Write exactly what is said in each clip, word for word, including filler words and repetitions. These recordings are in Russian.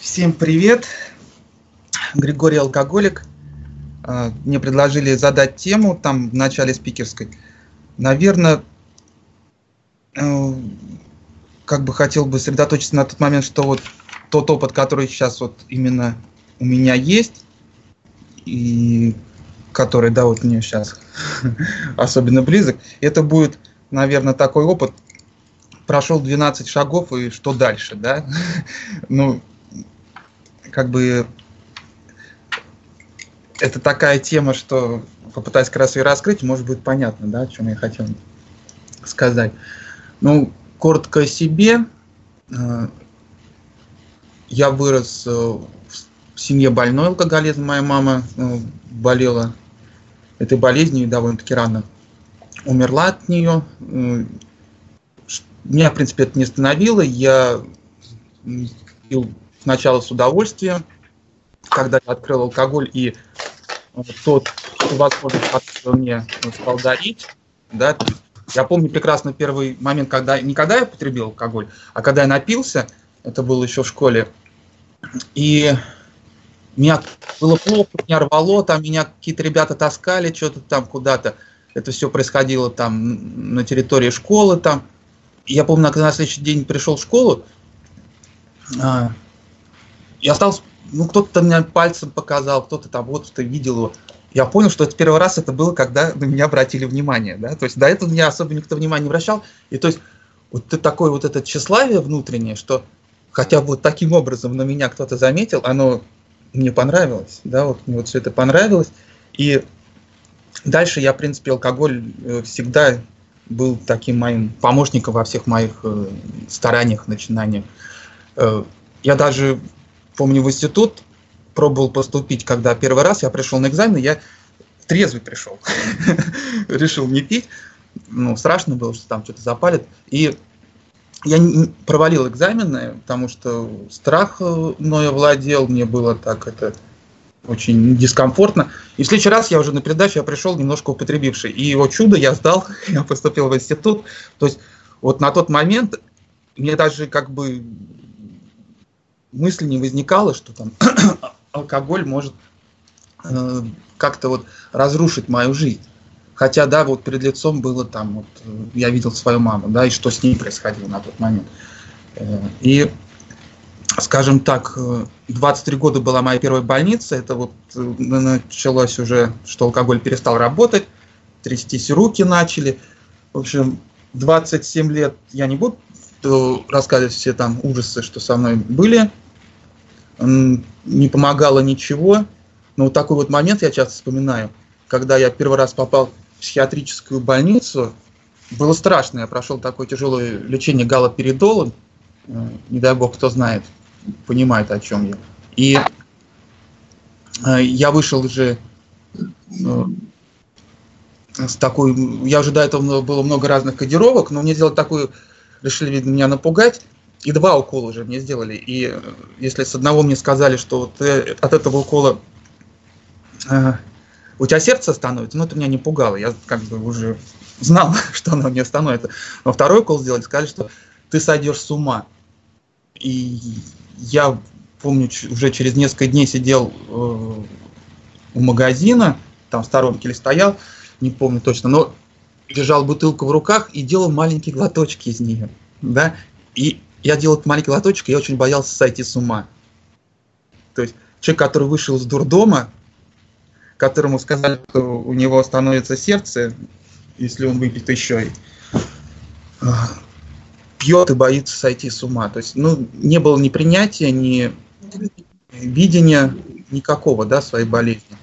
Всем привет, Григорий Алкоголик. Мне предложили задать тему там в начале спикерской. Наверное, как бы хотел бы сосредоточиться на тот момент, что вот тот опыт, который сейчас вот именно у меня есть, и который, да, вот мне сейчас особенно близок, это будет, наверное, такой опыт. Прошел двенадцать шагов, и что дальше, да? Ну, как бы это такая тема, что попытаюсь как раз ее раскрыть, может быть понятно, да, о чем я хотел сказать. Ну, коротко о себе. Я вырос в семье больной алкоголизмом. Моя мама болела этой болезнью и довольно-таки рано умерла от нее. Меня, в принципе, это не остановило. Я пил сначала с удовольствием, когда я открыл алкоголь, и тот, кто возможность мне стал дарить, да. Я помню прекрасно первый момент, когда не когда я потребил алкоголь, а когда я напился, это было еще в школе, и меня было плохо, меня рвало, там меня какие-то ребята таскали что-то там куда-то. Это все происходило там на территории школы там. И я помню, когда на следующий день пришел в школу, а, я остался, ну, кто-то меня пальцем показал, кто-то там вот что видел его. Я понял, что это первый раз это было, когда на меня обратили внимание, да, то есть до этого меня особо никто внимания не обращал, и то есть вот такое вот это тщеславие внутреннее, что хотя бы вот таким образом на меня кто-то заметил, оно мне понравилось, да, вот мне вот все это понравилось, и дальше я, в принципе, алкоголь всегда был таким моим помощником во всех моих стараниях, начинаниях. Я даже помню, в институт пробовал поступить, когда первый раз я пришел на экзамен, я трезвый пришел. Решил не пить. Ну, страшно было, что там что-то запалит. И я провалил экзамены, потому что страх мною овладел, мне было так это очень дискомфортно. И в следующий раз я уже на передачу я пришел немножко употребивший. И его чудо я сдал, я поступил в институт. То есть вот на тот момент мне даже как бы мысли не возникало, что там алкоголь может э, как-то вот разрушить мою жизнь. Хотя, да, вот перед лицом было там, вот, я видел свою маму, да, и что с ней происходило на тот момент. Э, и, скажем так, двадцать три года была моя первая больница, это вот началось уже, что алкоголь перестал работать, трястись руки начали. В общем, двадцать семь лет я не буду рассказывать все там ужасы, что со мной были. Не помогало ничего. Но вот такой вот момент я часто вспоминаю, когда я первый раз попал в психиатрическую больницу. Было страшно, я прошел такое тяжелое лечение галоперидолом. Не дай бог, кто знает, понимает, о чем я. И я вышел уже с такой... Я уже до этого было много разных кодировок, но мне сделали такую... Решили, видно, меня напугать. И два укола уже мне сделали. И если с одного мне сказали, что вот от этого укола э, у тебя сердце становится, ну это меня не пугало. Я как бы уже знал, что оно мне становится. Но второй укол сделали, сказали, что ты сойдешь с ума. И я помню, уже через несколько дней сидел э, у магазина, там в сторонке или стоял, не помню точно, но держал бутылку в руках и делал маленькие глоточки из нее. Да? И я делал этот маленький глоточек, и я очень боялся сойти с ума. То есть человек, который вышел из дурдома, которому сказали, что у него становится сердце, если он выпьет еще, и пьет и боится сойти с ума. То есть, ну, не было ни принятия, ни видения никакого, да, своей болезни.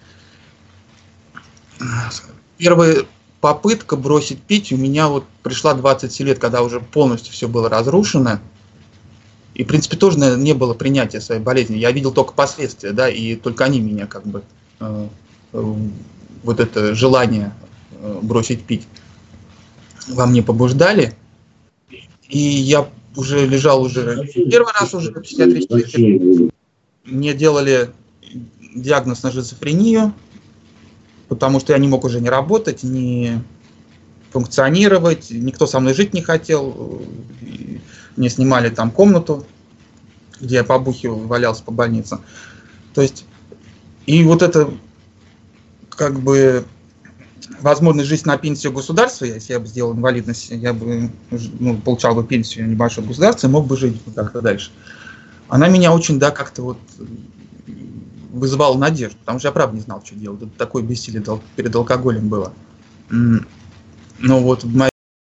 Первая попытка бросить пить у меня вот пришла двадцать семь лет, когда уже полностью все было разрушено. И, в принципе, тоже, наверное, не было принятия своей болезни. Я видел только последствия, да, и только они меня как бы э, э, вот это желание э, бросить пить во мне побуждали. И я уже лежал уже первый раз уже в психиатрической. Мне делали диагноз на шизофрению, потому что я не мог уже не работать, не функционировать, никто со мной жить не хотел. Мне снимали там комнату где я побухивал, валялся по больницам. То есть, и вот это, как бы, возможность жить на пенсию государства, если я бы сделал инвалидность, я бы, ну, получал бы пенсию небольшое государство и мог бы жить как-то дальше. Она меня очень, да, как-то вот вызывала надежду, потому что я правда не знал, что делать. Это такое бессилие перед алкоголем было. Но вот в моей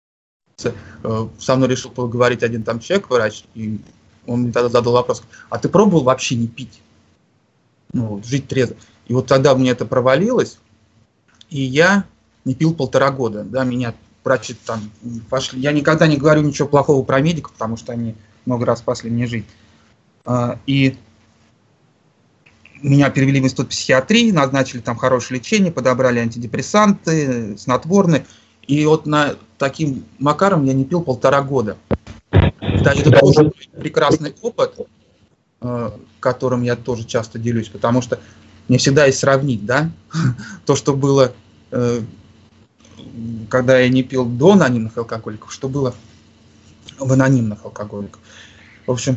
со мной решил поговорить один там человек, врач, и он мне тогда задал вопрос: а ты пробовал вообще не пить? Ну, вот, жить трезво. И вот тогда мне это провалилось, и я не пил полтора года. Да, меня врачи там пошли. Я никогда не говорю ничего плохого про медиков, потому что они много раз спасли мне жизнь. И меня перевели в институт психиатрии, назначили там хорошее лечение, подобрали антидепрессанты, снотворные. И вот на таким макаром я не пил полтора года. Да, это тоже прекрасный опыт, которым я тоже часто делюсь, потому что мне всегда есть сравнить, да, то, что было, когда я не пил до анонимных алкоголиков, что было в анонимных алкоголиках. В общем,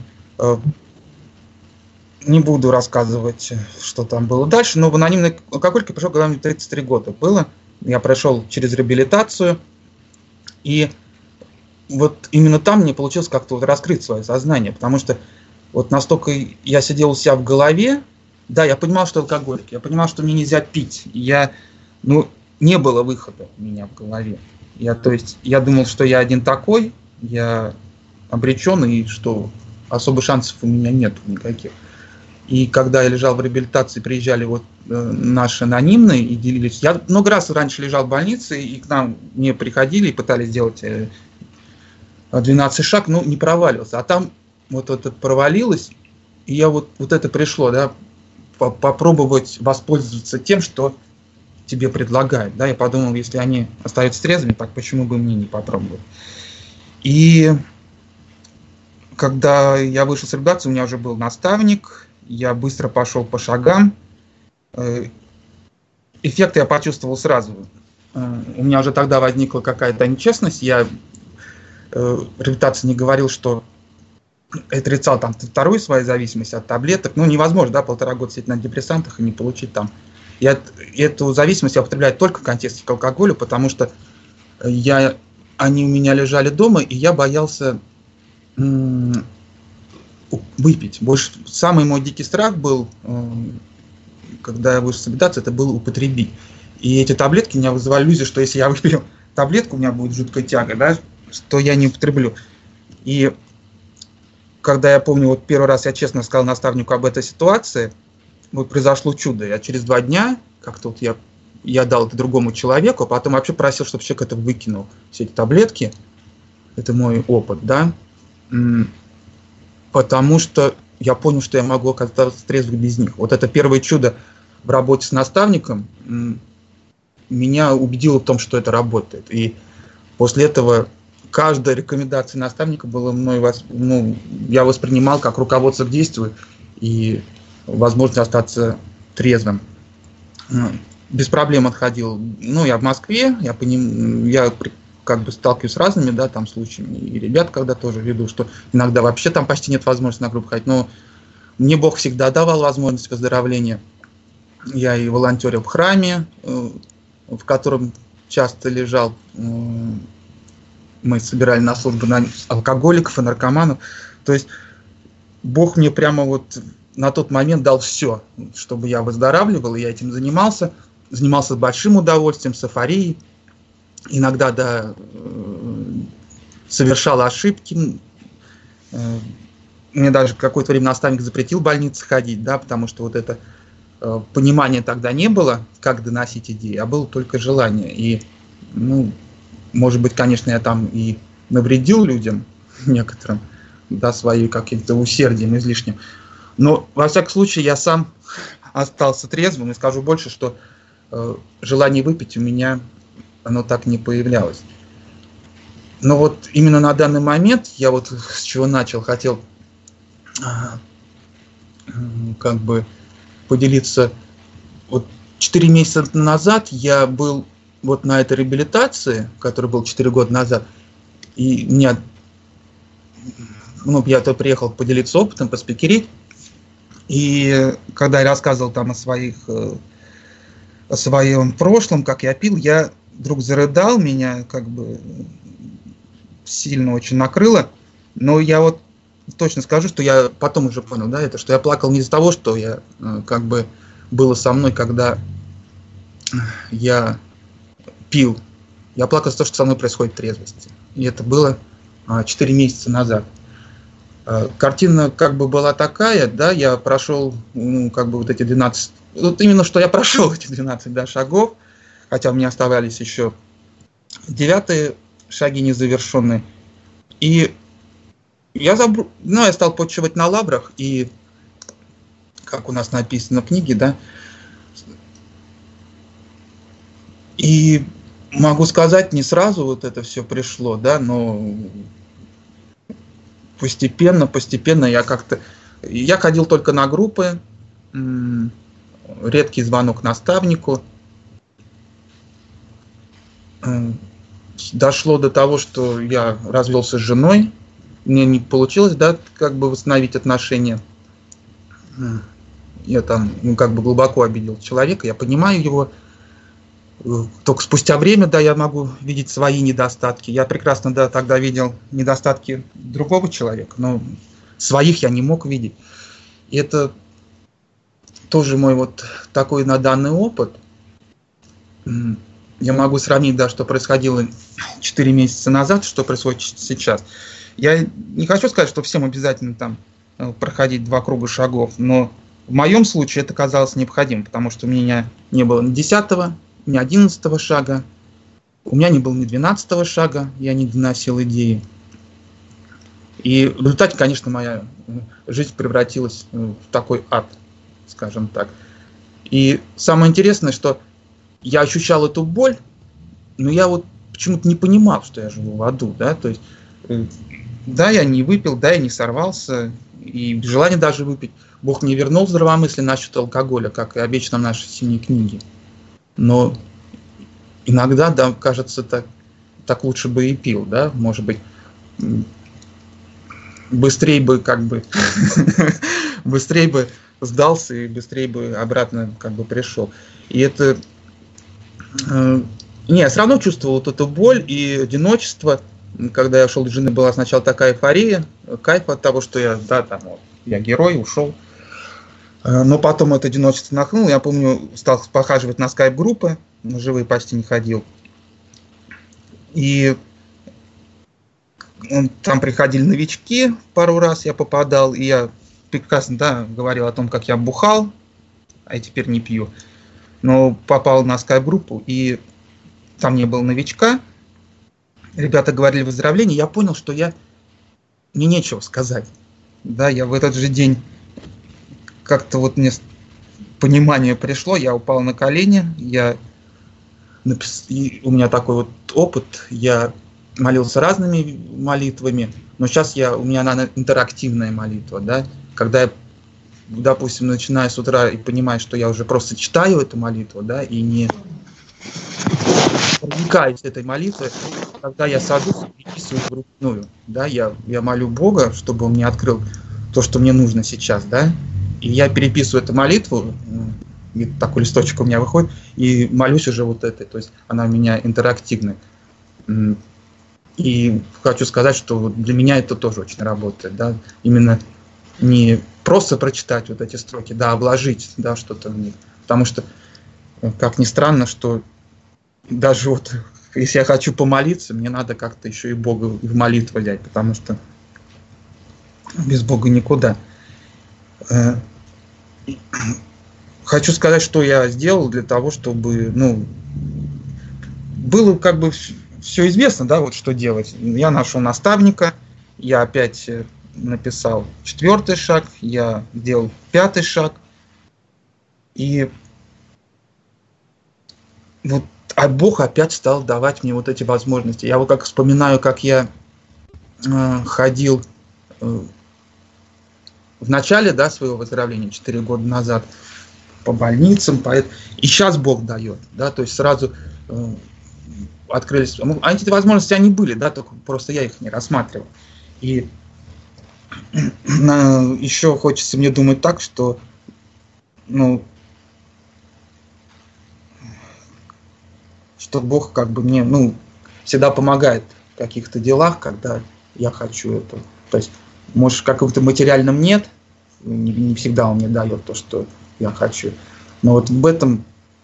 не буду рассказывать, что там было дальше, но в анонимных алкоголиках пришел, когда мне тридцать три года было. Я прошел через реабилитацию, и вот именно там мне получилось как-то вот раскрыть свое сознание, потому что вот настолько я сидел у себя в голове, да, я понимал, что алкоголик, я понимал, что мне нельзя пить, я, ну, не было выхода у меня в голове. Я, то есть, я думал, что я один такой, я обречен, и что особо шансов у меня нет никаких. И когда я лежал в реабилитации, приезжали вот э, наши анонимные и делились. Я много раз раньше лежал в больнице, и к нам не приходили и пытались сделать э, двенадцатый шаг, но не проваливался. А там вот это провалилось, и я вот, вот это пришло, да, по попробовать воспользоваться тем, что тебе предлагают. Да. Я подумал, если они остаются трезвыми, так почему бы мне не попробовать. И когда я вышел с реабилитации, у меня уже был наставник. Я быстро пошел по шагам. Эффект я почувствовал сразу. У меня уже тогда возникла какая-то нечестность. Я в реабилитации не говорил, что отрицал там вторую свою зависимость от таблеток. Ну, невозможно, да, полтора года сидеть на антидепрессантах и не получить там. Я эту зависимость я употребляю только в контексте к алкоголю, потому что я, они у меня лежали дома, и я боялся выпить. Больше самый мой дикий страх был, когда я вышел с реабилитации, это было употребить. И эти таблетки у меня вызывали иллюзию, что если я выпью таблетку, у меня будет жуткая тяга, да, что я не употреблю. И когда я помню, вот первый раз я честно сказал наставнику об этой ситуации, вот произошло чудо. Я через два дня, как-то вот я, я дал это другому человеку, а потом вообще просил, чтобы человек это выкинул, все эти таблетки. Это мой опыт, да. Потому что я понял, что я могу оказаться трезвым без них. Вот это первое чудо в работе с наставником меня убедило в том, что это работает. И после этого каждая рекомендация наставника была мной, ну, я воспринимал как руководство к действию и возможность остаться трезвым. Без проблем отходил. Ну, я в Москве, я, поним, я как бы сталкиваюсь с разными, да, там случаями, и ребят, когда тоже веду, что иногда вообще там почти нет возможности на группу ходить, но мне Бог всегда давал возможность выздоровления. Я и волонтерил в храме, в котором часто лежал, мы собирали на службу на алкоголиков и наркоманов, то есть Бог мне прямо вот на тот момент дал все, чтобы я выздоравливал, и я этим занимался, занимался с большим удовольствием, с эйфорией. Иногда, да, совершал ошибки. Мне даже какое-то время наставник запретил в больнице ходить, да, потому что вот это понимания тогда не было, как доносить идеи, а было только желание. И, ну, может быть, конечно, я там и навредил людям некоторым, да, своим каким-то усердием излишним. Но, во всяком случае, я сам остался трезвым и скажу больше, что э, желание выпить у меня оно так не появлялось. Но вот именно на данный момент, я вот с чего начал, хотел э, как бы поделиться. Вот четыре месяца назад я был вот на этой реабилитации, которая была четыре года назад, и меня ну, я то приехал поделиться опытом, поспикерить. И когда я рассказывал там о своих, о своем прошлом, как я пил, я вдруг зарыдал, меня как бы сильно очень накрыло. Но я вот точно скажу, что я потом уже понял, да, это, что я плакал не из-за того, что я как бы было со мной, когда я пил. Я плакал из-за того, что со мной происходит трезвость. И это было четыре месяца назад. Картина как бы была такая, да, я прошел, ну, как бы вот эти двенадцать, вот именно что я прошел эти двенадцать, да, шагов, хотя у меня оставались еще девятые шаги незавершенные. И я забыл, ну, я стал почивать на лаврах, и, как у нас написано в книге, да, и могу сказать, не сразу вот это все пришло, да, но постепенно, постепенно я как-то... Я ходил только на группы, редкий звонок наставнику. Дошло до того, что я развелся с женой. Мне не получилось, да, как бы восстановить отношения. Я там, ну, как бы глубоко обидел человека, я понимаю его. Только спустя время, да, я могу видеть свои недостатки. Я прекрасно, да, тогда видел недостатки другого человека, но своих я не мог видеть. И это тоже мой вот такой на данный опыт. Я могу сравнить, да, что происходило четыре месяца назад, что происходит сейчас. Я не хочу сказать, что всем обязательно там проходить два круга шагов, но в моем случае это казалось необходимым, потому что у меня не было ни десятого, ни одиннадцатого шага, у меня не было ни двенадцатого шага, я не доносил идеи. И в результате, конечно, моя жизнь превратилась в такой ад, скажем так. И самое интересное, что я ощущал эту боль, но я вот почему-то не понимал, что я живу в аду, да, то есть, да, я не выпил, да, я не сорвался, и желание даже выпить. Бог не вернул здравомыслие насчет алкоголя, как и обещано в нашей синей книге. Но иногда, да, кажется, так, так лучше бы и пил, да, может быть, быстрее бы, как бы, быстрее бы сдался и быстрее бы обратно, как бы, пришел. И это... Не, я все равно чувствовал вот эту боль и одиночество. Когда я ушел от жены, была сначала такая эйфория, кайф от того, что я, да, там, вот, я герой, ушел. Но потом это одиночество нахлынуло. Я помню, стал похаживать на скайп-группы, на живые почти не ходил. И там приходили новички, пару раз я попадал, и я прекрасно, да, говорил о том, как я бухал, а я теперь не пью. Но попал на скайп-группу, и там не было новичка. Ребята говорили выздоровление, я понял, что я... мне нечего сказать. Да, я в этот же день как-то вот мне понимание пришло, я упал на колени, я напис... и у меня такой вот опыт, я молился разными молитвами, но сейчас я, у меня она интерактивная молитва, да, когда я, допустим, начинаю с утра и понимаю, что я уже просто читаю эту молитву, да, и не проникаюсь этой молитвой, когда я сажусь и переписываю вручную, да, я, я молю Бога, чтобы Он мне открыл то, что мне нужно сейчас, да, и я переписываю эту молитву, и такой листочек у меня выходит, и молюсь уже вот этой, то есть она у меня интерактивная. И хочу сказать, что для меня это тоже очень работает, да, именно не просто прочитать вот эти строки, да, а вложить, да, что-то в них, потому что, как ни странно, что даже вот, если я хочу помолиться, мне надо как-то еще и Бога в молитву взять, потому что без Бога никуда. Хочу сказать, что я сделал для того, чтобы, ну, было как бы все известно, да, вот что делать. Я нашел наставника, я опять написал четвертый шаг, я сделал пятый шаг, и вот, а Бог опять стал давать мне вот эти возможности. Я вот как вспоминаю, как я э, ходил э, в начале, да, своего выздоровления, четыре года назад, по больницам, по... и сейчас Бог дает, да, то есть сразу э, открылись, а эти возможности, они были, да, только просто я их не рассматривал. И еще хочется мне думать так, что, ну, что Бог как бы мне, ну, всегда помогает в каких-то делах, когда я хочу это. То есть, может, в каком-то материальном нет, не, не всегда он мне дает то, что я хочу. Но вот в этом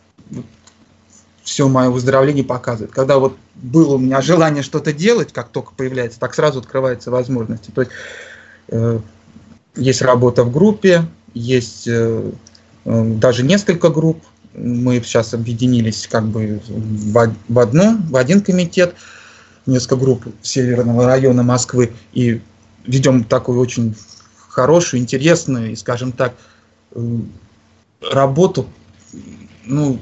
все мое выздоровление показывает. Когда вот было у меня желание что-то делать, как только появляется, так сразу открываются возможности. То есть э, есть работа в группе, есть э, э, даже несколько групп. Мы сейчас объединились как бы в, в одну, в один комитет, несколько групп Северного района Москвы, и ведем такую очень хорошую, интересную и, скажем так, э, работу, ну,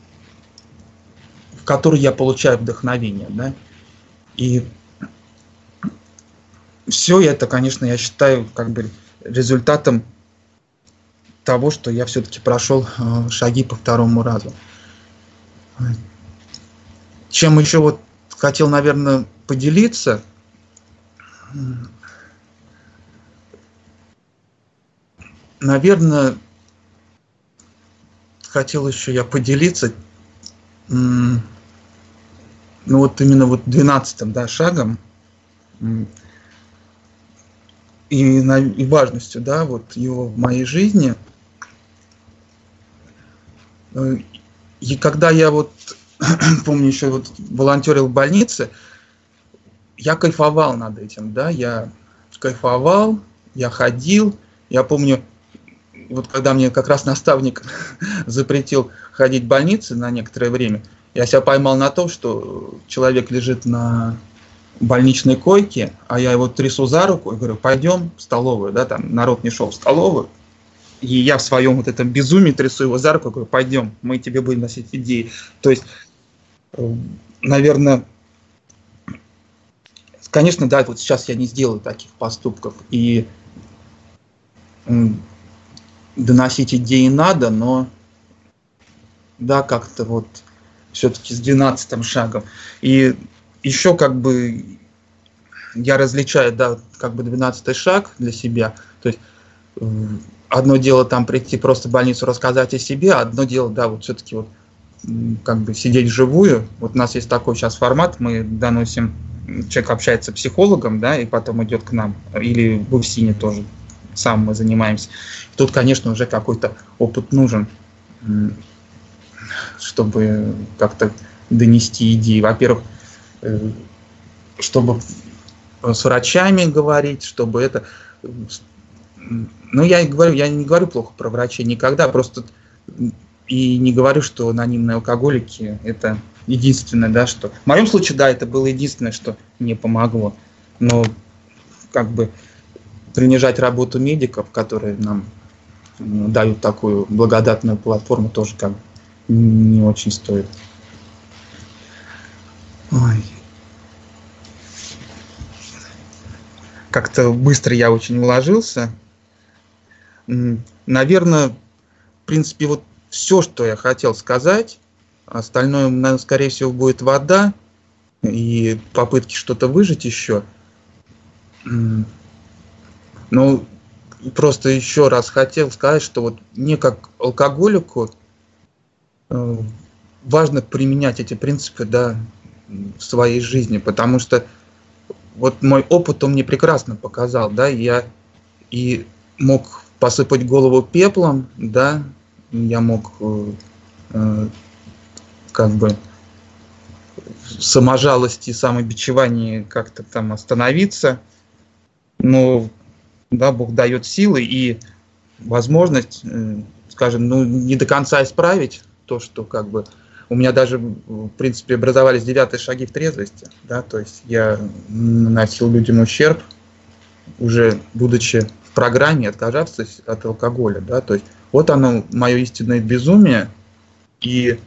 в которой я получаю вдохновение, да, и все это, конечно, я считаю как бы результатом того, что я все-таки прошел э, шаги по второму разу. Чем еще вот хотел, наверное, поделиться, наверное, хотел еще я поделиться, ну вот именно вот двенадцатым, да, шагом и, и важностью, да, вот его в моей жизни. И когда я вот, помню, еще вот волонтерил в больнице, я кайфовал над этим, да, я кайфовал, я ходил, я помню, вот когда мне как раз наставник запретил ходить в больницы на некоторое время, я себя поймал на том, что человек лежит на больничной койке, а я его трясу за руку и говорю, пойдем в столовую, да, там народ не шел в столовую, и я в своем вот этом безумии трясу его за руку и говорю, пойдем, мы тебе будем носить идеи. То есть, наверное, конечно, да, вот сейчас я не сделаю таких поступков, и доносить идеи надо, но да, как-то вот все-таки с двенадцатым шагом. И еще как бы я различаю, да, как бы двенадцатый шаг для себя. То есть одно дело там прийти просто в больницу рассказать о себе, а одно дело, да, вот все-таки вот как бы сидеть вживую. Вот у нас есть такой сейчас формат, мы доносим, человек общается с психологом, да, и потом идет к нам, или в УФСИНе тоже сам мы занимаемся. Тут, конечно, уже какой-то опыт нужен, чтобы как-то донести идеи. Во-первых, чтобы с врачами говорить, чтобы это... Ну, я и говорю, я не говорю плохо про врачей никогда, просто и не говорю, что анонимные алкоголики это единственное, да, что... В моем случае, да, это было единственное, что мне помогло. Но как бы принижать работу медиков, которые нам дают такую благодатную платформу, тоже как бы не очень стоит. Ой. Как-то быстро я очень уложился. Наверное, в принципе, вот все, что я хотел сказать. Остальное, наверное, скорее всего, будет вода и попытки что-то выжить еще. Ну, просто еще раз хотел сказать, что вот мне как алкоголику э, важно применять эти принципы, да, в своей жизни, потому что вот мой опыт, он мне прекрасно показал, да, я и мог посыпать голову пеплом, да, я мог э, э, как бы в саможалости, самобичевании как-то там остановиться, но да, Бог дает силы и возможность, скажем, ну, не до конца исправить то, что как бы у меня даже, в принципе, образовались девятые шаги в трезвости, да, то есть я наносил людям ущерб, уже будучи в программе, отказавшись от алкоголя, да, то есть вот оно, мое истинное безумие, и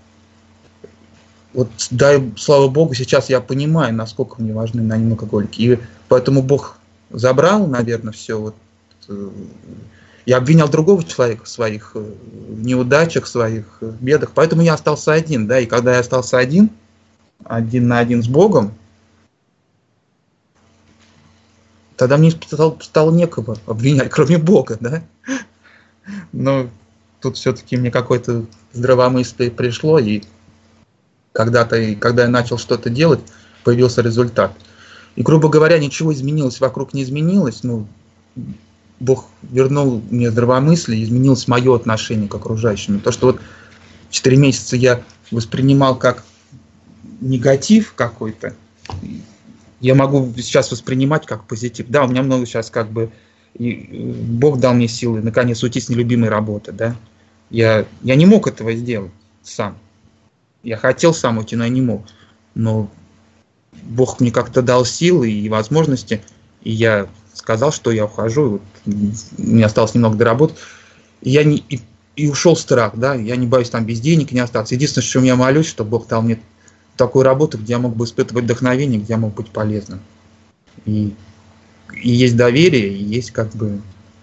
вот, дай, слава Богу, сейчас я понимаю, насколько мне важны анонимные алкоголики, и поэтому Бог забрал, наверное, все. Вот, э, я обвинял другого человека в своих э, неудачах, в своих э, бедах, поэтому я остался один, да, и когда я остался один, один на один с Богом, тогда мне стало, стало некого обвинять, кроме Бога, да? Но тут все-таки мне какое-то здравомыслие пришло, и когда-то, когда я начал что-то делать, появился результат. И, грубо говоря, ничего изменилось, вокруг не изменилось, ну, Бог вернул мне здравомыслие, изменилось мое отношение к окружающим. То, что вот четыре месяца я воспринимал как негатив какой-то, я могу сейчас воспринимать как позитив. Да, у меня много сейчас как бы, и Бог дал мне силы наконец уйти с нелюбимой работы, да. Я, я не мог этого сделать сам. Я хотел сам уйти, но я не мог. Но Бог мне как-то дал силы и возможности, и я сказал, что я ухожу, вот, мне осталось немного доработать, и, я не, и, и ушел страх, да, я не боюсь там без денег не остаться. Единственное, что я молюсь, что Бог дал мне такую работу, где я мог бы испытывать вдохновение, где я мог быть полезным. И, и есть доверие, и есть как бы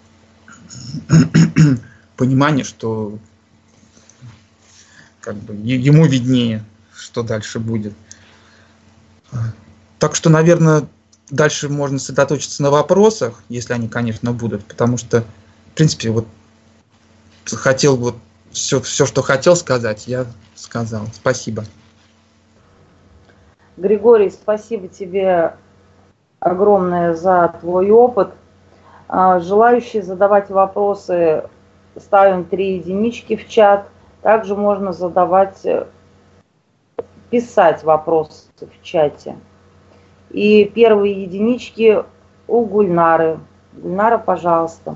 понимание, что как бы ему виднее, что дальше будет. Так что, наверное, дальше можно сосредоточиться на вопросах, если они, конечно, будут, потому что, в принципе, вот хотел вот все, все, что хотел сказать, я сказал. Спасибо. Григорий, спасибо тебе огромное за твой опыт. Желающие задавать вопросы, ставим три единички в чат. Также можно задавать, писать вопросы в чате. И первые единички у Гульнары. Гульнара, пожалуйста.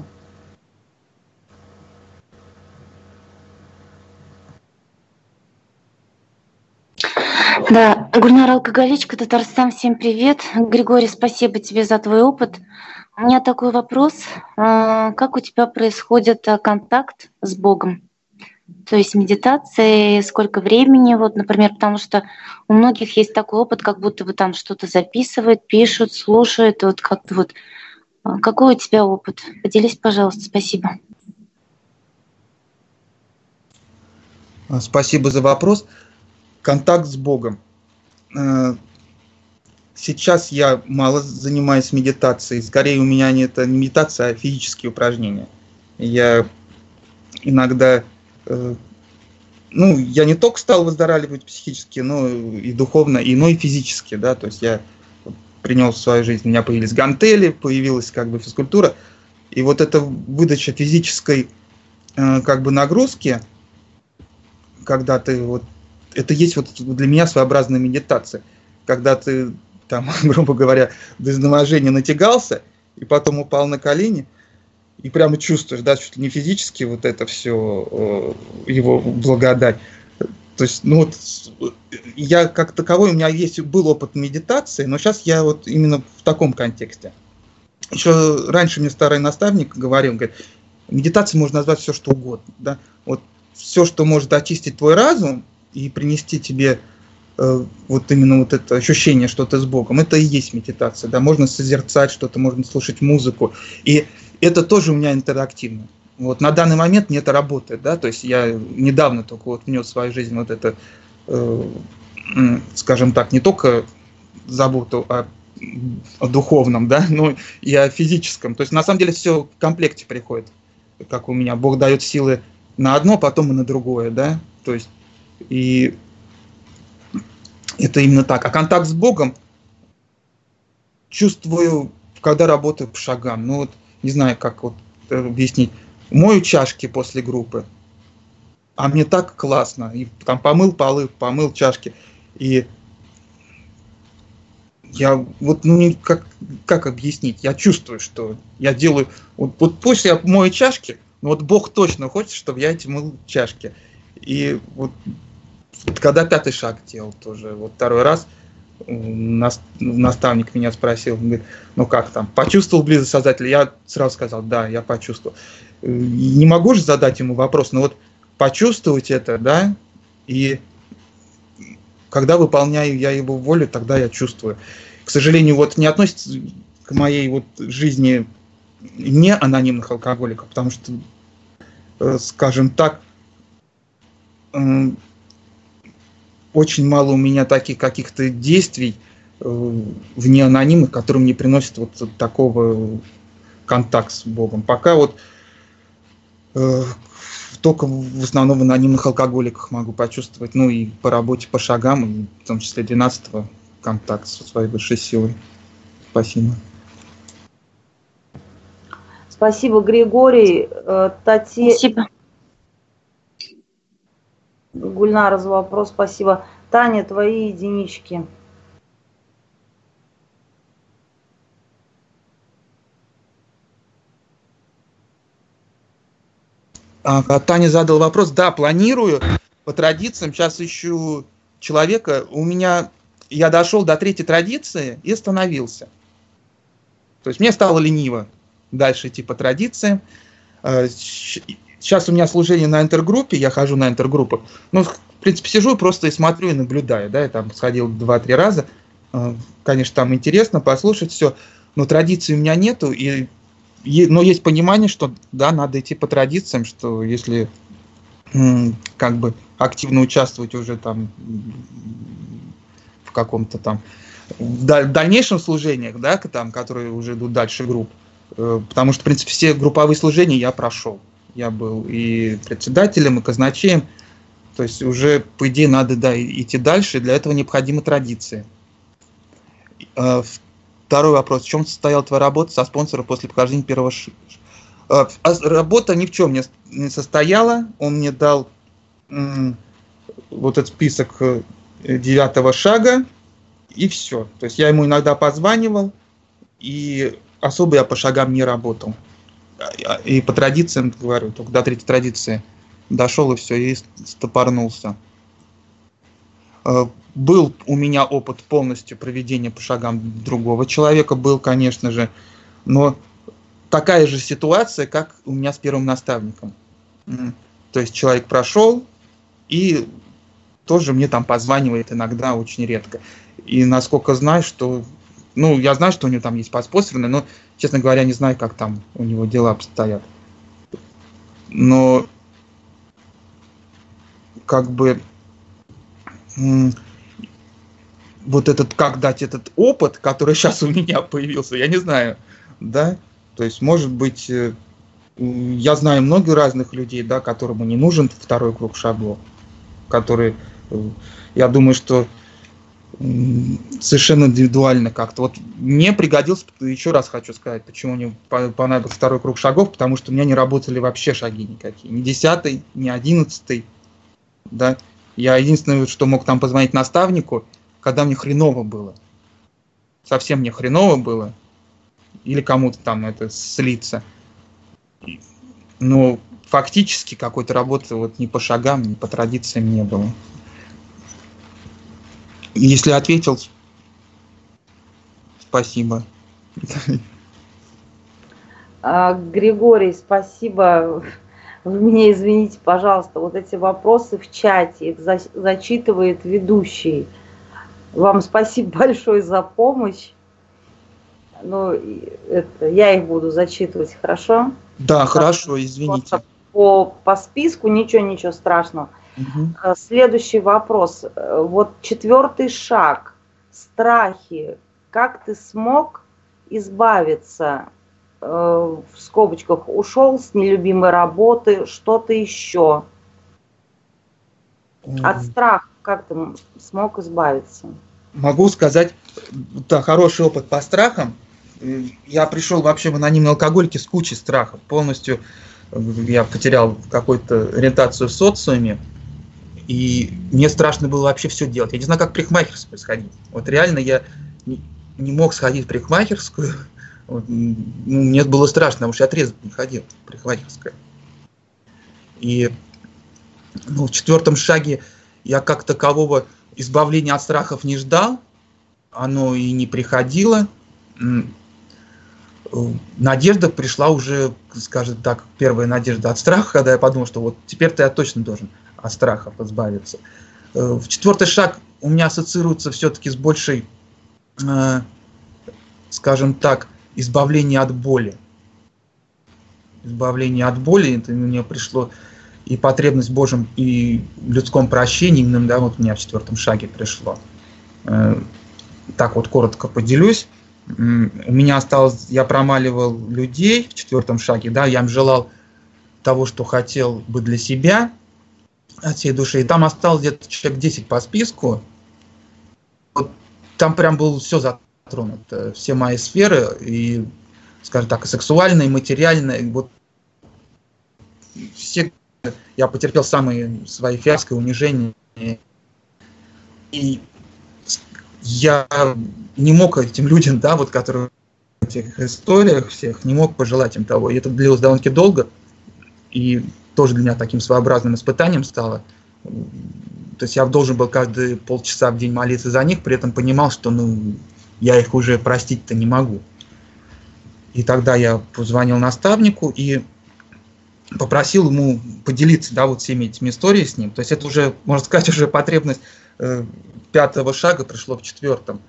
Да, Гульнара алкоголичка, Татарстан, всем привет. Григорий, спасибо тебе за твой опыт. У меня такой вопрос. Как у тебя происходит контакт с Богом? То есть медитации, сколько времени, вот, например, потому что у многих есть такой опыт, как будто бы там что-то записывают, пишут, слушают, вот как-то вот. Какой у тебя опыт? Поделись, пожалуйста, спасибо. Спасибо за вопрос. Контакт с Богом. Сейчас я мало занимаюсь медитацией, скорее у меня не это не медитация, а физические упражнения. Я иногда ну, я не только стал выздоравливать психически, но и духовно, и, но и физически, да, то есть я принял в свою жизнь, у меня появились гантели, появилась как бы физкультура, и вот эта выдача физической э, как бы нагрузки, когда ты вот, это есть вот для меня своеобразная медитация, когда ты там, грубо говоря, до изнеможения натягался, и потом упал на колени, и прямо чувствуешь, да, чуть ли не физически вот это все, его благодать. То есть, ну вот, я как таковой, у меня есть, был опыт медитации, но сейчас я вот именно в таком контексте. Еще раньше мне старый наставник говорил, говорит, медитацией можно назвать все, что угодно, да, вот все, что может очистить твой разум и принести тебе э, вот именно вот это ощущение, что ты с Богом, это и есть медитация, да, можно созерцать что-то, можно слушать музыку, и это тоже у меня интерактивно. Вот на данный момент мне это работает, да, то есть я недавно только вот внес в свою жизнь вот это, э, скажем так, не только заботу о, о духовном, да, но и о физическом. То есть на самом деле все в комплекте приходит, как у меня. Бог дает силы на одно, потом и на другое, да, то есть и это именно так. А контакт с Богом чувствую, когда работаю по шагам. Ну вот не знаю, как вот объяснить. Мою чашки после группы, а мне так классно. И там помыл полы, помыл чашки. И я вот, ну, как, как объяснить? Я чувствую, что я делаю... Вот, вот пусть я мою чашки, но вот Бог точно хочет, чтобы я эти мыл чашки. И вот когда пятый шаг делал тоже, вот второй раз, наставник меня спросил, он говорит, ну как там, почувствовал близость Создателя? Я сразу сказал, да, я почувствовал. Не могу же задать ему вопрос, но вот почувствовать это, да, и когда выполняю я его волю, тогда я чувствую. К сожалению, вот не относится к моей вот жизни не анонимных алкоголиков, потому что, скажем так, очень мало у меня таких каких-то действий, вне анонимных, которые мне приносят вот такого контакт с Богом. Пока вот э, только в основном в анонимных алкоголиках могу почувствовать, ну и по работе, по шагам, и в том числе двенадцатого контакт со своей высшей силой. Спасибо. Спасибо, Григорий. Тати... Спасибо. Гульнара за вопрос, спасибо. Таня, твои единички. А, Таня задала вопрос. Да, планирую по традициям. Сейчас ищу человека. У меня я дошел до третьей традиции и остановился. То есть мне стало лениво дальше идти по традициям. Сейчас у меня служение на интергруппе, я хожу на интергруппу. Ну, в принципе, сижу просто и смотрю, и наблюдаю. Да, я там сходил два-три раза. Конечно, там интересно послушать все, но традиций у меня нету. И, но есть понимание, что да, надо идти по традициям, что если как бы активно участвовать уже там в каком-то там в дальнейшем служениях, да, там, которые уже идут дальше групп, потому что, в принципе, все групповые служения я прошел. Я был и председателем, и казначеем. То есть уже, по идее, надо да, идти дальше. Для этого необходимы традиции. Второй вопрос. В чем состояла твоя работа со спонсором после прохождения первого шага? Работа ни в чем не состояла. Он мне дал вот этот список девятого шага, и все. То есть я ему иногда позванивал, и особо я по шагам не работал. И по традициям, говорю, только до третьей традиции дошел, и все, и стопорнулся. Был у меня опыт полностью проведения по шагам другого человека, был, конечно же, но такая же ситуация, как у меня с первым наставником. То есть человек прошел, и тоже мне там позванивает иногда, очень редко. И насколько знаю, что... Ну, я знаю, что у него там есть подспонсорные, но, честно говоря, не знаю, как там у него дела обстоят. Но как бы вот этот, как дать этот опыт, который сейчас у меня появился, я не знаю, да, то есть, может быть, я знаю много разных людей, да, которым не нужен второй круг шагов, которые, я думаю, что совершенно индивидуально как-то. Вот мне пригодился, еще раз хочу сказать, почему мне понадобился второй круг шагов, потому что у меня не работали вообще шаги никакие, ни десятый, ни одиннадцатый, да, я единственное, что мог там позвонить наставнику, когда мне хреново было, совсем мне хреново было, или кому-то там это слиться. Но фактически какой-то работы вот ни по шагам, ни по традициям не было. Если ответил, спасибо. Григорий, спасибо. Вы меня извините, пожалуйста, вот эти вопросы в чате, их за, зачитывает ведущий. Вам спасибо большое за помощь. Ну, это, я их буду зачитывать, хорошо? Да, хорошо, извините. По, по списку ничего, ничего страшного. Угу. Следующий вопрос. Вот четвертый шаг. Страхи. Как ты смог избавиться, э, в скобочках, ушел с нелюбимой работы, что-то еще? Угу. От страха как ты смог избавиться? Могу сказать, да, хороший опыт по страхам. Я пришел вообще в анонимные алкоголики с кучей страхов. Полностью я потерял какую-то ориентацию в социуме. И мне страшно было вообще все делать. Я не знаю, как в парикмахерскую сходить. Вот реально я не, не мог сходить в парикмахерскую. Вот, ну, мне было страшно, потому что я трезвый не ходил в парикмахерскую. И ну, в четвертом шаге я как такового избавления от страхов не ждал. Оно и не приходило. Надежда пришла уже, скажем так, первая надежда от страха, когда я подумал, что вот теперь-то я точно должен от страхов избавиться. В четвертый шаг у меня ассоциируется все-таки с большей, э, скажем так, избавление от боли. Избавление от боли, это мне пришло и потребность в Божьем, и в людском прощении, именно, да, вот у меня в четвертом шаге пришло. Э, так вот коротко поделюсь. У меня осталось, я промаливал людей в четвертом шаге, да, я им желал того, что хотел бы для себя от всей души. И там осталось где-то человек десять по списку. Вот там прям было все затронуто, все мои сферы, и, скажем так, и сексуальные, и материальные. Вот все, я потерпел самые свои фиаско, унижения. И я не мог этим людям, да, вот, которые в этих историях всех, не мог пожелать им того. И это длилось довольно-таки долго. И тоже для меня таким своеобразным испытанием стало. То есть я должен был каждые полчаса в день молиться за них, при этом понимал, что ну, я их уже простить-то не могу. И тогда я позвонил наставнику и попросил ему поделиться, да, вот всеми этими историями с ним. То есть это уже, можно сказать, уже потребность э, пятого шага пришло в четвертом.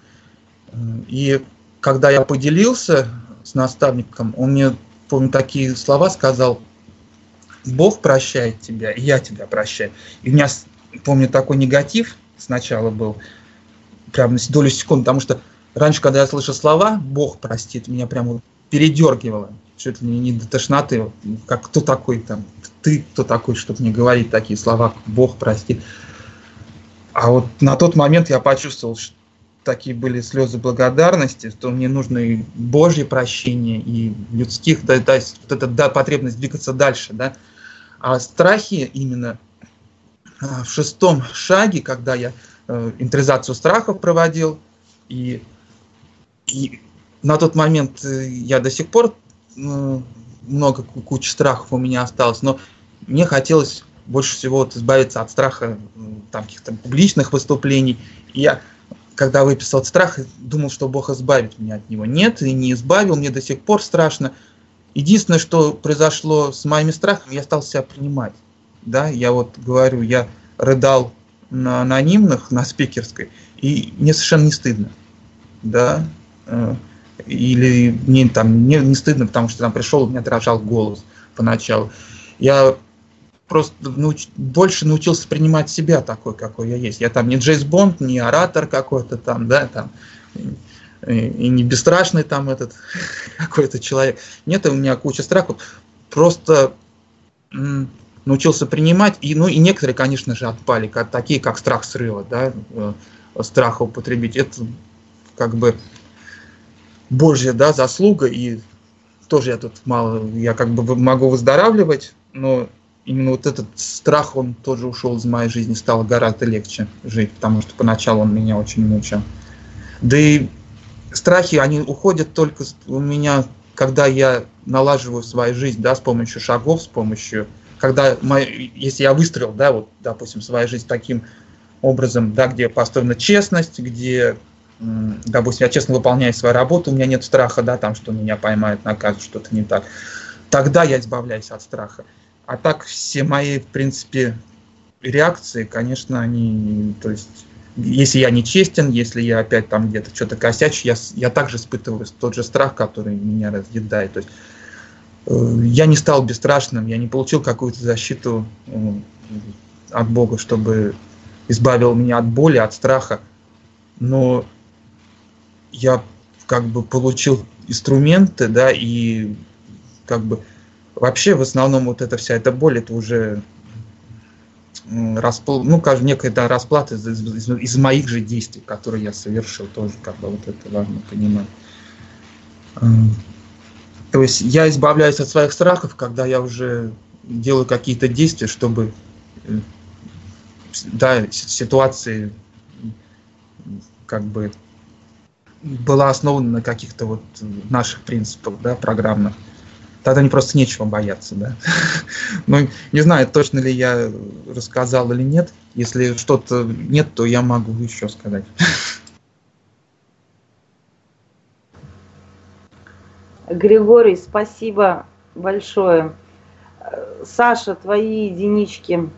И когда я поделился с наставником, он мне, помню, такие слова сказал: Бог прощает тебя, и я тебя прощаю. И у меня, помню, такой негатив сначала был, прям на долю секунд, потому что раньше, когда я слышал слова «Бог простит», меня прям передергивало, чуть ли не до тошноты. Как кто такой там, ты кто такой, чтобы мне говорить такие слова «Бог простит». А вот на тот момент я почувствовал, что такие были слезы благодарности, что мне нужно и Божье прощение, и людских, да, да, вот эта да, потребность двигаться дальше, да. А страхи именно в шестом шаге, когда я э, инвентаризацию страхов проводил, и, и на тот момент я до сих пор э, много куча страхов у меня осталось, но мне хотелось больше всего вот избавиться от страха там, каких-то публичных выступлений. И я, когда выписал страх, думал, что Бог избавит меня от него. Нет, и не избавил, мне до сих пор страшно. Единственное, что произошло с моими страхами, я стал себя принимать. Да, я вот говорю, я рыдал на анонимных, на спикерской, и мне совершенно не стыдно. Да, или мне там не, не стыдно, потому что там пришел, у меня дрожал голос поначалу. Я просто науч, больше научился принимать себя такой, какой я есть. Я там не Джеймс Бонд, не оратор какой-то там, да, там, и, и не бесстрашный там этот какой-то человек. Нет, у меня куча страхов. Просто м, научился принимать, и, ну, и некоторые, конечно же, отпали, как, такие, как страх срыва, да, э, страха употребить. Это как бы Божья, да, заслуга, и тоже я тут мало, я как бы могу выздоравливать, но именно вот этот страх, он тоже ушел из моей жизни, стало гораздо легче жить, потому что поначалу он меня очень мучил. Да и страхи, они уходят только у меня, когда я налаживаю свою жизнь, да, с помощью шагов, с помощью, когда, мои, если я выстроил, да, вот, допустим, свою жизнь таким образом, да, где построена честность, где, допустим, я честно выполняю свою работу, у меня нет страха, да, там, что меня поймают, накажут, что-то не так, тогда я избавляюсь от страха. А так все мои, в принципе, реакции, конечно, они, то есть, если я нечестен, если я опять там где-то что-то косячу, я, я также испытываю тот же страх, который меня разъедает. То есть, э, я не стал бесстрашным, я не получил какую-то защиту э, от Бога, чтобы избавил меня от боли, от страха, но я как бы получил инструменты, да, и как бы вообще, в основном, вот эта вся эта боль, это уже распл... ну, как некая да, расплата из, из, из моих же действий, которые я совершил, тоже как бы вот это важно понимать. То есть я избавляюсь от своих страхов, когда я уже делаю какие-то действия, чтобы да, ситуация как бы была основана на каких-то вот наших принципах, да, программных. Тогда не просто нечего бояться, да. Ну, не знаю, точно ли я рассказал или нет. Если что-то нет, то я могу еще сказать. Григорий, спасибо большое. Саша, твои единички.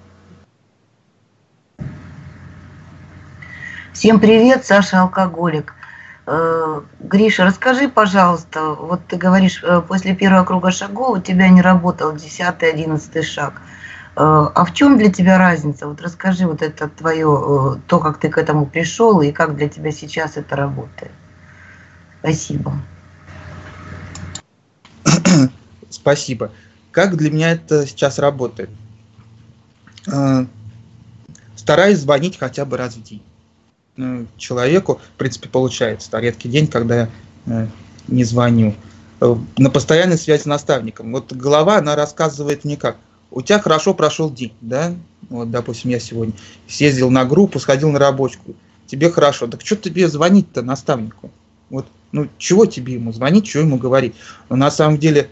Всем привет, Саша алкоголик. Гриша, расскажи, пожалуйста, вот ты говоришь, после первого круга шагов у тебя не работал десятый, одиннадцатый шаг. А в чем для тебя разница? Вот расскажи вот это твое, то, как ты к этому пришел и как для тебя сейчас это работает. Спасибо. Спасибо. Как для меня это сейчас работает? Стараюсь звонить хотя бы раз в день человеку. В принципе, получается. Это редкий день, когда я не звоню. На постоянной связи с наставником. Вот голова, она рассказывает мне как. У тебя хорошо прошел день, да? Вот, допустим, я сегодня съездил на группу, сходил на рабочку. Тебе хорошо. Так что тебе звонить-то наставнику? Вот, ну, чего тебе ему звонить, чего ему говорить? Но на самом деле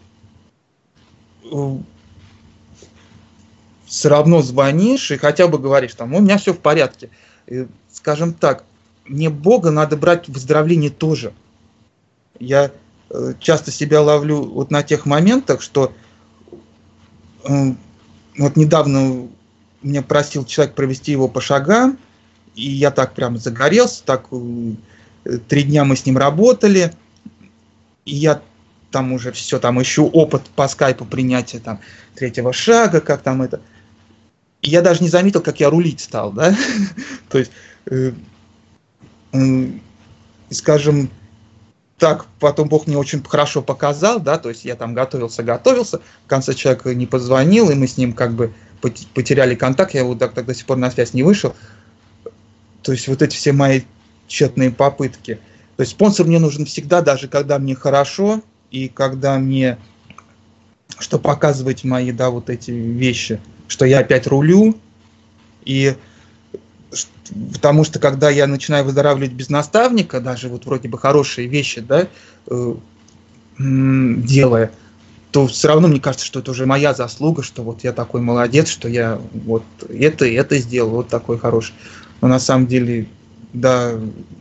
все равно звонишь и хотя бы говоришь, там, у меня все в порядке. И, скажем так, мне Бога надо брать в выздоровлении тоже. Я э, часто себя ловлю вот на тех моментах, что э, вот недавно меня просил человек провести его по шагам, и я так прям загорелся, так э, три дня мы с ним работали, и я там уже все, там ищу опыт по скайпу принятия там третьего шага, как там это. И я даже не заметил, как я рулить стал, да, то есть, э, э, скажем так, потом Бог мне очень хорошо показал, да, то есть я там готовился, готовился, в конце человек не позвонил, и мы с ним как бы потеряли контакт, я вот так, так до сих пор на связь не вышел, то есть вот эти все мои тщетные попытки, то есть спонсор мне нужен всегда, даже когда мне хорошо, и когда мне, что показывать мои, да, вот эти вещи, что я опять рулю, и потому что когда я начинаю выздоравливать без наставника, даже вот вроде бы хорошие вещи, да, э, делая, то все равно мне кажется, что это уже моя заслуга, что вот я такой молодец, что я вот это и это сделал, вот такой хороший. Но на самом деле, да,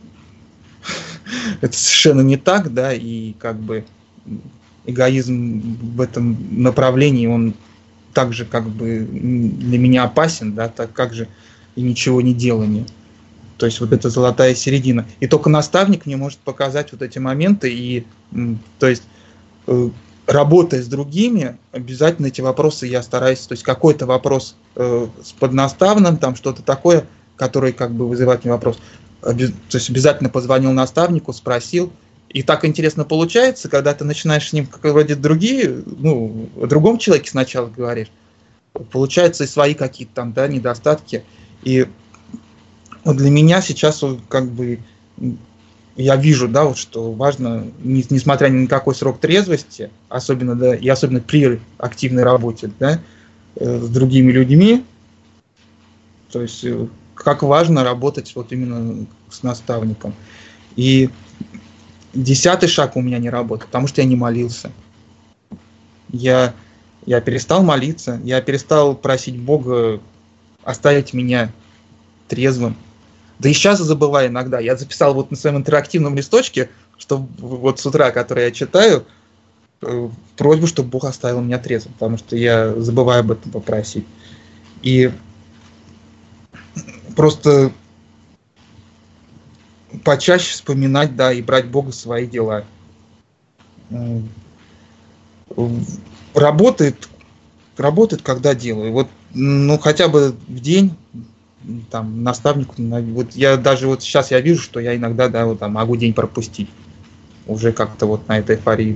это совершенно не так, да, и как бы эгоизм в этом направлении, он также как бы для меня опасен, да, так как же и ничего не делание. То есть вот эта золотая середина. И только наставник мне может показать вот эти моменты, и то есть работая с другими, обязательно эти вопросы я стараюсь, то есть какой-то вопрос э, с поднаставным, там что-то такое, который как бы вызывает мне вопрос, Обез, то есть обязательно позвонил наставнику, спросил. И так интересно получается, когда ты начинаешь с ним, как вроде другие, ну, о другом человеке сначала говоришь, получаются и свои какие-то там, да, недостатки. И вот для меня сейчас как бы я вижу, да, вот что важно, не, несмотря ни на какой срок трезвости, особенно, да, и особенно при активной работе, да, э, с другими людьми, то есть э, как важно работать вот именно с наставником. И десятый шаг у меня не работает, потому что я не молился. Я, я перестал молиться, я перестал просить Бога оставить меня трезвым. Да и сейчас забываю иногда. Я записал вот на своем интерактивном листочке, что вот с утра, который я читаю, просьбу, чтобы Бог оставил меня трезвым, потому что я забываю об этом попросить. И просто почаще вспоминать, да, и брать Бога в свои дела. Работает, работает, когда делаю. Вот, ну, хотя бы в день, там, наставнику, вот я даже вот сейчас я вижу, что я иногда, да, вот там могу день пропустить. Уже как-то вот на этой эйфории.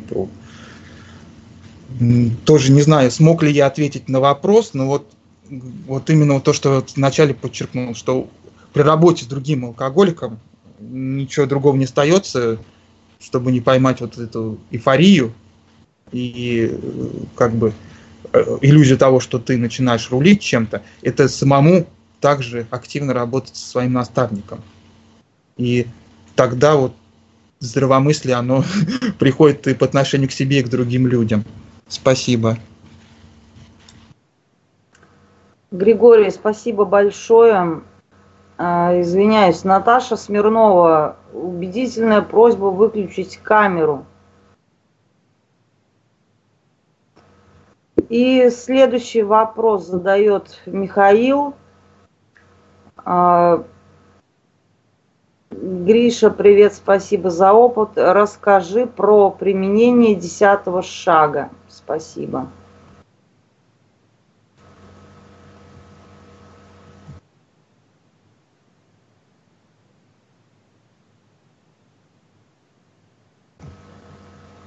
Тоже не знаю, смог ли я ответить на вопрос, но вот, вот именно то, что вот вначале подчеркнул, что при работе с другим алкоголиком ничего другого не остается, чтобы не поймать вот эту эйфорию и как бы иллюзию того, что ты начинаешь рулить чем-то, это самому также активно работать со своим наставником. И тогда вот здравомыслие, оно приходит и по отношению к себе, и к другим людям. Спасибо. Григорий, спасибо большое. Извиняюсь, Наташа Смирнова, убедительная просьба выключить камеру. И следующий вопрос задает Михаил. Гриша, привет, спасибо за опыт. Расскажи про применение десятого шага. Спасибо.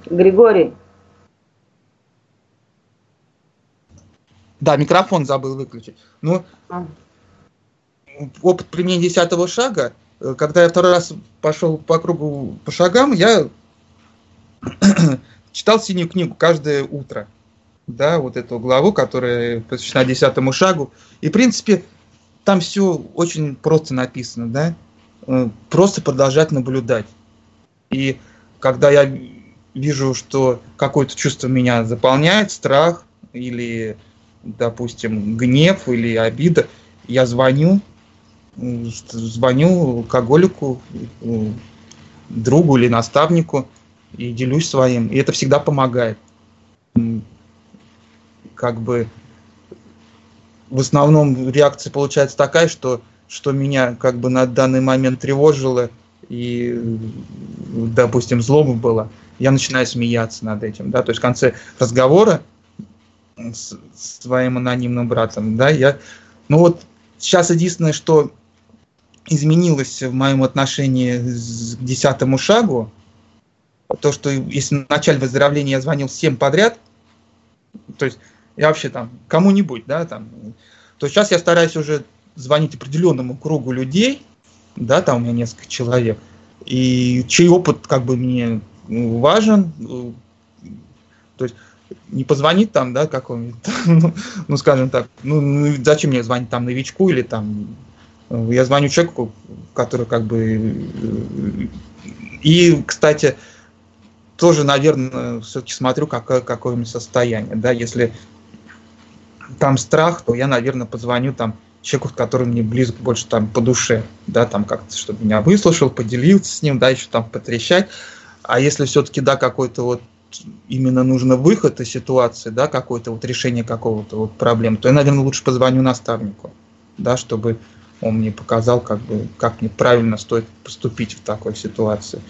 Григорий. Да, микрофон забыл выключить. Ну, А. опыт применения десятого шага, когда я второй раз пошел по кругу по шагам, я читал синюю книгу каждое утро. Да, вот эту главу, которая посвящена десятому шагу. И, в принципе, там все очень просто написано, да. Просто продолжать наблюдать. И когда я вижу, что какое-то чувство меня заполняет, страх или, допустим, гнев или обида, я звоню, звоню алкоголику, другу или наставнику и делюсь своим. И это всегда помогает. Как бы в основном реакция получается такая, что, что меня как бы на данный момент тревожило и, допустим, злоба была, я начинаю смеяться над этим, да, то есть в конце разговора с своим анонимным братом, да, я, ну вот сейчас единственное, что изменилось в моем отношении к десятому шагу, то, что если в начале выздоровления я звонил всем подряд, то есть я вообще там кому-нибудь, да, там, то сейчас я стараюсь уже звонить определенному кругу людей, да, там у меня несколько человек, и чей опыт как бы мне важен, то есть не позвонить там, да, какому-нибудь, ну, ну, скажем так, ну, ну, зачем мне звонить там новичку или там, я звоню человеку, который как бы, и, кстати, тоже, наверное, все-таки смотрю, какое, какое у меня состояние, да, если там страх, то я, наверное, позвоню там человеку, который мне близок больше там по душе, да, там как-то, чтобы меня выслушал, поделился с ним, да, еще там потрещать, а если все-таки, да, какой-то вот именно нужно выход из ситуации, да, какое-то вот решение какого-то вот проблемы, то я, наверное, лучше позвоню наставнику, да, чтобы он мне показал, как бы, как мне правильно стоит поступить в такой ситуации.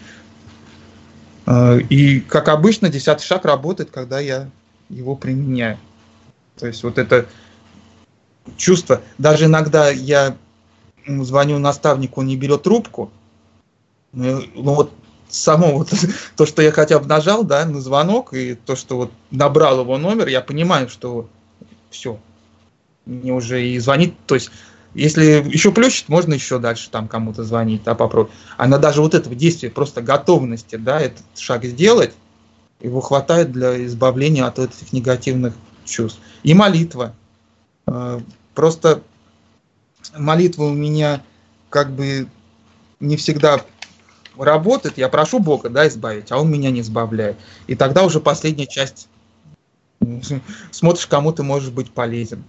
И, как обычно, десятый шаг работает, когда я его применяю. То есть вот это чувство, даже иногда я звоню наставнику, он не берет трубку, ну вот само вот то, что я хотя бы нажал, да, на звонок, и то, что вот набрал его номер, я понимаю, что все, мне уже и звонить, то есть если еще плющит, можно еще дальше там кому-то звонить, да, попробовать. А на даже вот этого действия, просто готовности, да, этот шаг сделать, его хватает для избавления от этих негативных чувств. И молитва. Просто молитва у меня как бы не всегда работает. Я прошу Бога, да, избавить, а Он меня не избавляет. И тогда уже последняя часть. Смотришь, кому ты можешь быть полезен.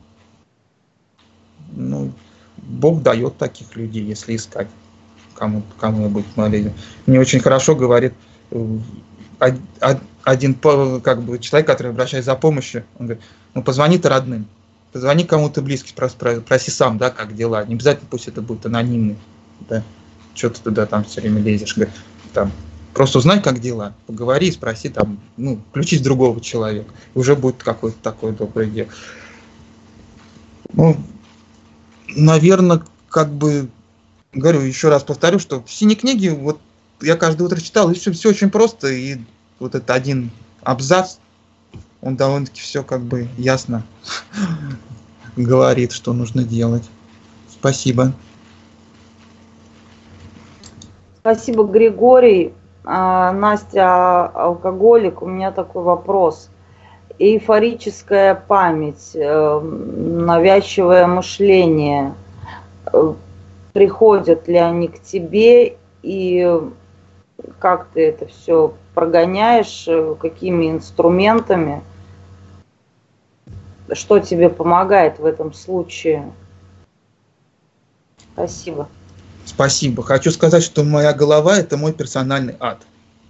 Ну, Бог дает таких людей, если искать, кому, кому я буду полезен. Мне очень хорошо говорит один как бы, человек, который обращается за помощью, он говорит, ну позвони ты родным, позвони кому-то близким, проси, проси сам, да, как дела, не обязательно пусть это будет анонимный, да, что ты туда там все время лезешь, говорит, там, просто узнай, как дела, поговори, спроси, там, ну, включись другого человека, и уже будет какое-то такое доброе дело. Ну, наверное, как бы, говорю, еще раз повторю, что в синей книге, вот, я каждое утро читал, и все, все очень просто, и вот этот один абзац, он довольно-таки все как бы ясно говорит, что нужно делать. Спасибо. Спасибо, Григорий. А, Настя, алкоголик, у меня такой вопрос. Эйфорическая память, навязчивое мышление, приходят ли они к тебе и как ты это все прогоняешь, какими инструментами, что тебе помогает в этом случае? Спасибо. Спасибо. Хочу сказать, что моя голова – это мой персональный ад.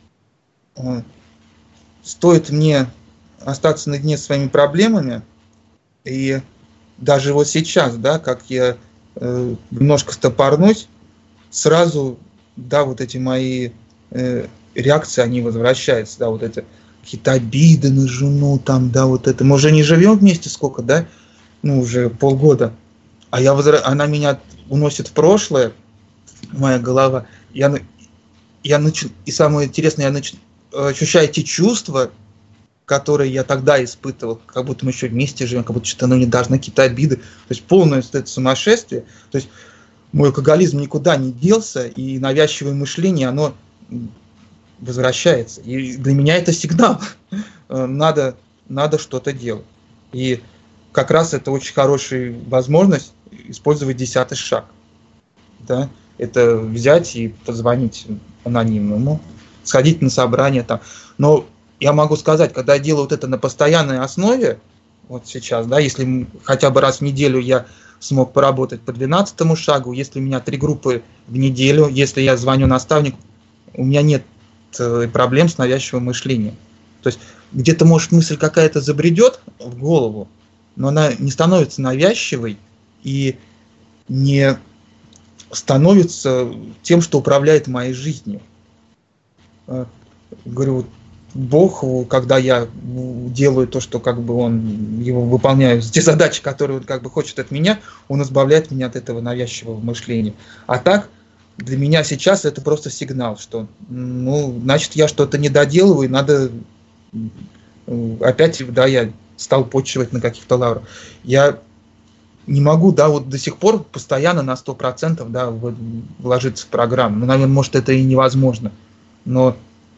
Стоит мне остаться наедине с своими проблемами, и даже вот сейчас, да, как я э, немножко стопорнусь, сразу, да, вот эти мои э, реакции, они возвращаются, да, вот это какие-то обиды на жену, там, да, вот это. Мы уже не живем вместе сколько, да, ну, уже полгода, а я возра... она меня уносит в прошлое, моя голова, я, я нач... и самое интересное, я нач... ощущаю те чувства, которые я тогда испытывал, как будто мы еще вместе живем, как будто что-то ну, не должны, какие-то обиды. То есть полное это сумасшествие. То есть мой алкоголизм никуда не делся, и навязчивое мышление, оно возвращается. И для меня это сигнал. Надо, надо что-то делать. И как раз это очень хорошая возможность использовать десятый шаг. Да? Это взять и позвонить анонимному, сходить на собрание там. Но я могу сказать, когда я делаю вот это на постоянной основе, вот сейчас, да, если хотя бы раз в неделю я смог поработать по двенадцатому шагу, если у меня три группы в неделю, если я звоню наставнику, у меня нет проблем с навязчивым мышлением. То есть где-то, может, мысль какая-то забредет в голову, но она не становится навязчивой и не становится тем, что управляет моей жизнью. Говорю, Бог, когда я делаю то, что как бы он его выполняю, те задачи, которые он как бы хочет от меня, он избавляет меня от этого навязчивого мышления. А так, для меня сейчас это просто сигнал, что, ну, значит, я что-то не доделываю, и надо опять, да, я стал почивать на каких-то лаврах. Я не могу, да, вот до сих пор постоянно на сто процентов, да, вложиться в программу. Ну, наверное, может, это и невозможно. Но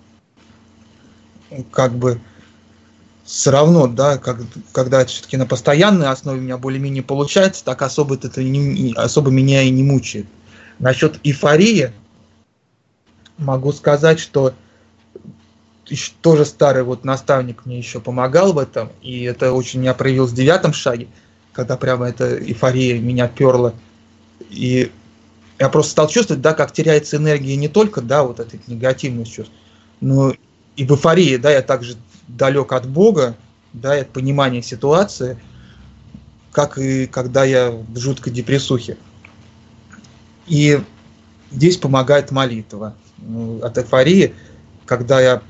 как бы все равно, да, как, когда это все-таки на постоянной основе у меня более-менее получается, так особо это не, особо меня и не мучает. Насчет эйфории могу сказать, что еще тоже старый вот наставник мне еще помогал в этом, и это очень меня проявилось в девятом шаге, когда прямо эта эйфория меня перла, и я просто стал чувствовать, да, как теряется энергия не только, да, вот этой негативных чувств, но и в эйфории, да, я также далек от Бога, да, и от понимания ситуации, как и когда я в жуткой депрессухе. И здесь помогает молитва. От эйфории, когда я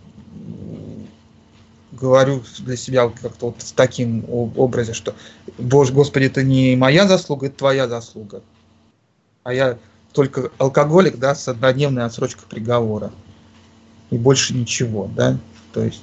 говорю для себя как-то вот в таким образе, что Боже, Господи, это не моя заслуга, это твоя заслуга. А я только алкоголик, да, с однодневной отсрочкой приговора. И больше ничего, да. То есть,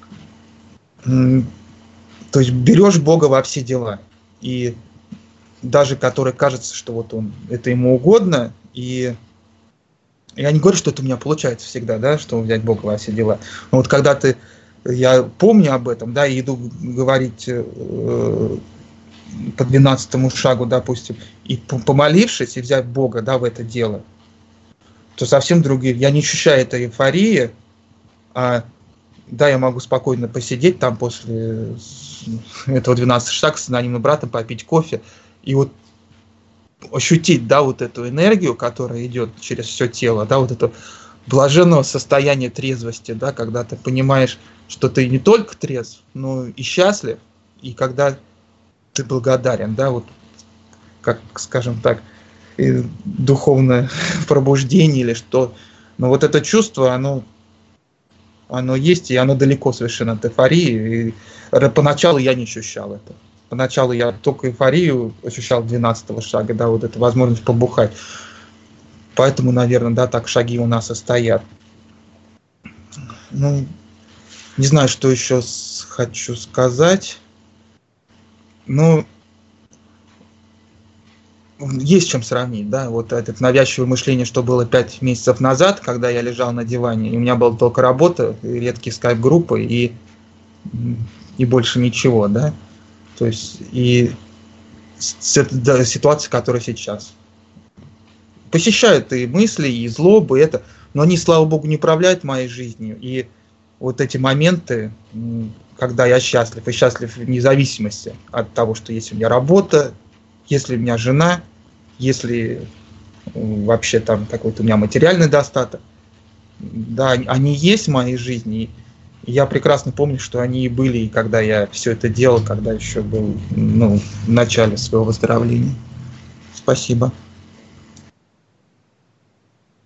то есть берешь Бога во все дела. И даже который кажется, что вот он, это ему угодно, и я не говорю, что это у меня получается всегда, да, что взять Бога во все дела. Но вот когда ты, я помню об этом, да, и иду говорить э, по двенадцатому шагу, допустим, и помолившись, и взять Бога, да, в это дело, то совсем другие. Я не ощущаю этой эйфории, а да, я могу спокойно посидеть там после этого двенадцатого шага с анонимным братом, попить кофе, и вот ощутить, да, вот эту энергию, которая идет через все тело, да, вот это блаженного состояния трезвости, да, когда ты понимаешь, что ты не только трезв, но и счастлив, и когда ты благодарен, да, вот как, скажем так, духовное пробуждение или что. Но вот это чувство, оно, оно есть, и оно далеко совершенно от эйфории. И поначалу я не ощущал это. Поначалу я только эйфорию ощущал двенадцатого шага, да, вот эту возможность побухать. Поэтому, наверное, да, так шаги у нас и стоят. Ну, не знаю, что еще хочу сказать. Ну, есть чем сравнить, да, вот это навязчивое мышление, что было пять месяцев назад, когда я лежал на диване, и у меня была только работа, редкие скайп-группы, и, и больше ничего, да, то есть, и да, ситуация, которая сейчас. Посещают и мысли, и злобы, это, но они, слава богу, не управляют моей жизнью, и вот эти моменты, когда я счастлив, и счастлив вне зависимости от того, что есть у меня работа, если у меня жена, если вообще там какой-то у меня материальный достаток, да, они есть в моей жизни, и я прекрасно помню, что они и были, и когда я все это делал, когда еще был, ну, в начале своего выздоровления. Спасибо.